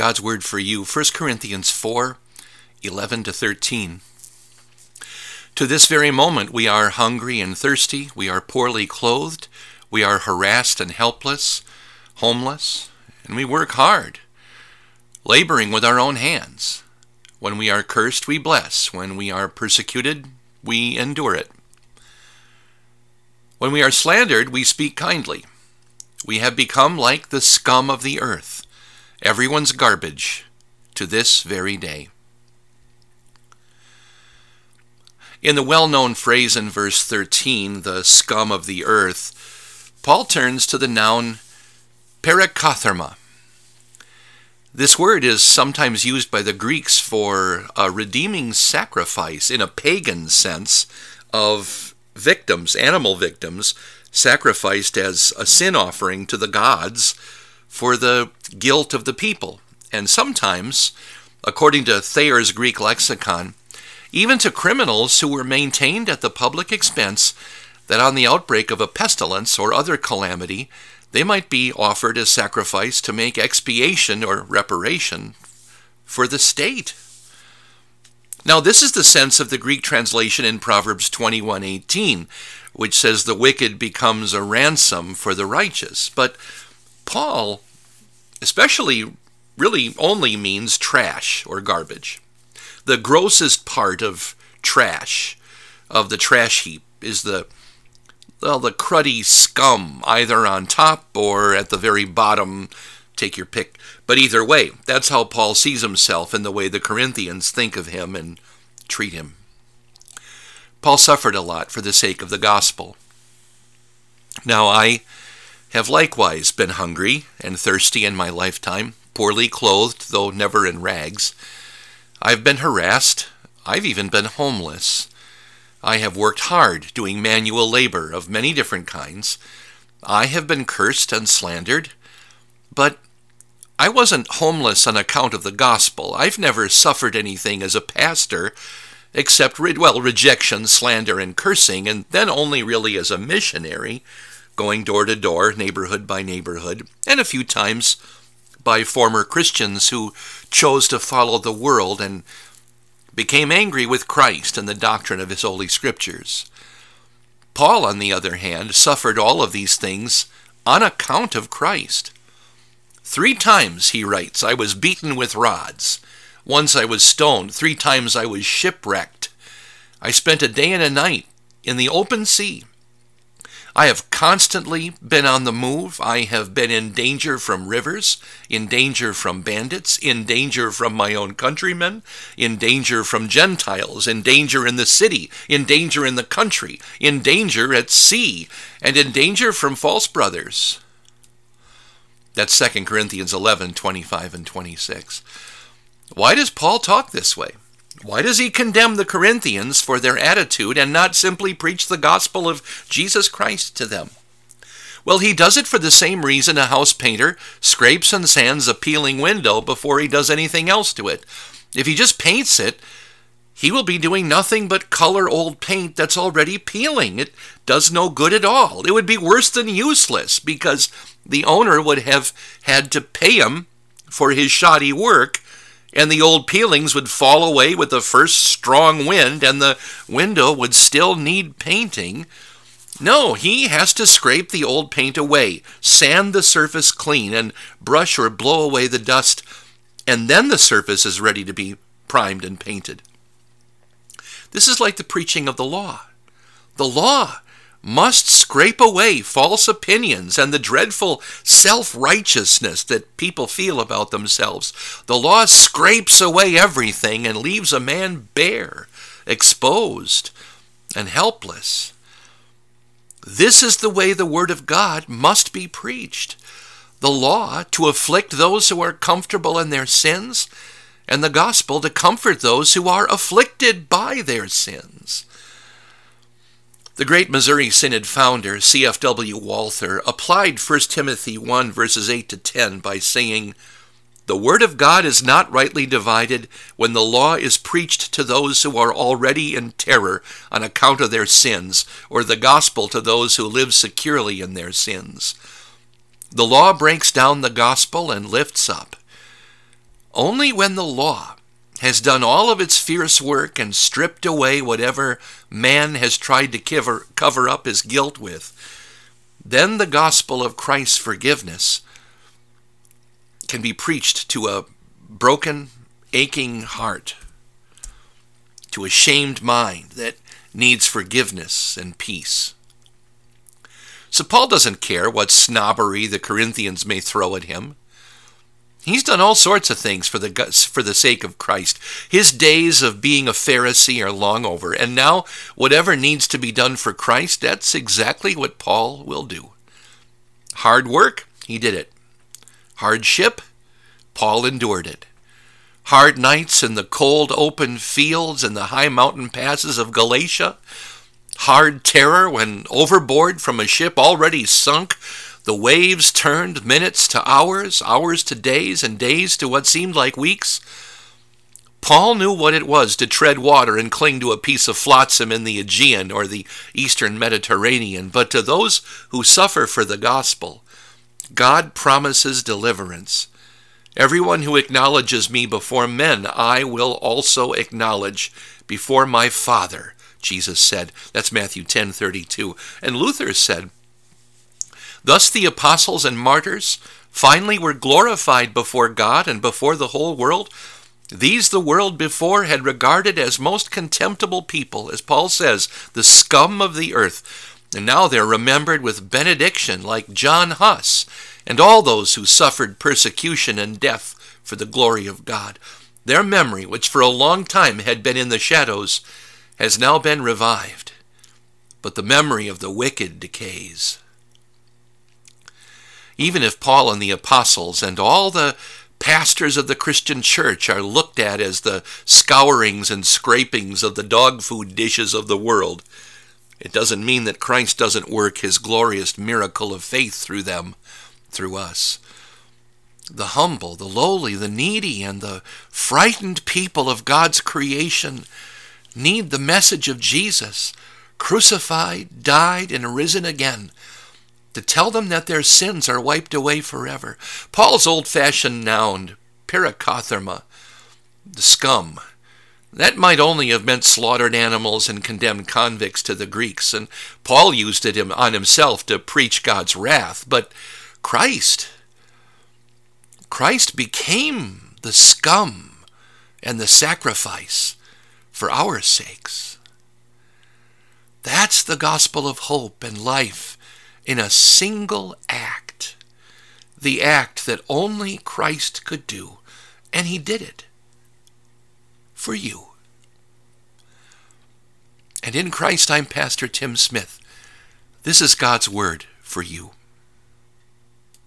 God's word for you, 1 Corinthians 4:11-13. To this very moment we are hungry and thirsty, we are poorly clothed, we are harassed and helpless, homeless, and we work hard, laboring with our own hands. When we are cursed, we bless. When we are persecuted, we endure it. When we are slandered, we speak kindly. We have become like the scum of the earth, everyone's garbage, to this very day. In the well-known phrase in verse 13, the scum of the earth, Paul turns to the noun parakatherma. This word is sometimes used by the Greeks for a redeeming sacrifice in a pagan sense of victims, animal victims, sacrificed as a sin offering to the gods for the guilt of the people. And sometimes, according to Thayer's Greek lexicon, even to criminals who were maintained at the public expense that on the outbreak of a pestilence or other calamity, they might be offered as sacrifice to make expiation or reparation for the state. Now, this is the sense of the Greek translation in Proverbs 21:18, which says the wicked becomes a ransom for the righteous. But Paul especially really only means trash or garbage. The grossest part of trash, of the trash heap, is the cruddy scum, either on top or at the very bottom. Take your pick. But either way, that's how Paul sees himself in the way the Corinthians think of him and treat him. Paul suffered a lot for the sake of the gospel. Now, I have likewise been hungry and thirsty in my lifetime, poorly clothed, though never in rags. I've been harassed. I've even been homeless. I have worked hard doing manual labor of many different kinds. I have been cursed and slandered. But I wasn't homeless on account of the gospel. I've never suffered anything as a pastor except, rejection, slander, and cursing, and then only really as a missionary, going door to door, neighborhood by neighborhood, and a few times by former Christians who chose to follow the world and became angry with Christ and the doctrine of his Holy Scriptures. Paul, on the other hand, suffered all of these things on account of Christ. 3 times, he writes, I was beaten with rods. Once I was stoned. 3 times I was shipwrecked. I spent a day and a night in the open sea. I have constantly been on the move. I have been in danger from rivers, in danger from bandits, in danger from my own countrymen, in danger from Gentiles, in danger in the city, in danger in the country, in danger at sea, and in danger from false brothers. That's 2 Corinthians 11:25 and 26. Why does Paul talk this way? Why does he condemn the Corinthians for their attitude and not simply preach the gospel of Jesus Christ to them? Well, he does it for the same reason a house painter scrapes and sands a peeling window before he does anything else to it. If he just paints it, he will be doing nothing but color old paint that's already peeling. It does no good at all. It would be worse than useless because the owner would have had to pay him for his shoddy work, and the old peelings would fall away with the first strong wind, and the window would still need painting. No, he has to scrape the old paint away, sand the surface clean, and brush or blow away the dust, and then the surface is ready to be primed and painted. This is like the preaching of the law. The law must scrape away false opinions and the dreadful self-righteousness that people feel about themselves. The law scrapes away everything and leaves a man bare, exposed, and helpless. This is the way the Word of God must be preached. The law to afflict those who are comfortable in their sins, and the gospel to comfort those who are afflicted by their sins. The great Missouri Synod founder, C.F.W. Walther, applied 1 Timothy 1, verses 8 to 10 by saying, "The word of God is not rightly divided when the law is preached to those who are already in terror on account of their sins, or the gospel to those who live securely in their sins. The law breaks down the gospel and lifts up. Only when the law has done all of its fierce work and stripped away whatever man has tried to cover up his guilt with, then the gospel of Christ's forgiveness can be preached to a broken, aching heart, to a shamed mind that needs forgiveness and peace. So Paul doesn't care what snobbery the Corinthians may throw at him. He's done all sorts of things for the sake of Christ. His days of being a Pharisee are long over, and now whatever needs to be done for Christ, that's exactly what Paul will do. Hard work, he did it. Hardship, Paul endured it. Hard nights in the cold open fields and the high mountain passes of Galatia. Hard terror when overboard from a ship already sunk, the waves turned minutes to hours, hours to days, and days to what seemed like weeks. Paul knew what it was to tread water and cling to a piece of flotsam in the Aegean or the Eastern Mediterranean. But to those who suffer for the gospel, God promises deliverance. Everyone who acknowledges me before men, I will also acknowledge before my Father, Jesus said. That's Matthew 10:32. And Luther said, thus the apostles and martyrs finally were glorified before God and before the whole world. These the world before had regarded as most contemptible people, as Paul says, the scum of the earth. And now they're remembered with benediction, like John Huss and all those who suffered persecution and death for the glory of God. Their memory, which for a long time had been in the shadows, has now been revived. But the memory of the wicked decays. Even if Paul and the apostles and all the pastors of the Christian church are looked at as the scourings and scrapings of the dog food dishes of the world, it doesn't mean that Christ doesn't work his glorious miracle of faith through them, through us. The humble, the lowly, the needy, and the frightened people of God's creation need the message of Jesus, crucified, died, and risen again, to tell them that their sins are wiped away forever. Paul's old-fashioned noun, parakatherma, the scum, that might only have meant slaughtered animals and condemned convicts to the Greeks, and Paul used it on himself to preach God's wrath. But Christ became the scum and the sacrifice for our sakes. That's the gospel of hope and life in a single act, the act that only Christ could do, and he did it for you. And in Christ, I'm Pastor Tim Smith. This is God's word for you.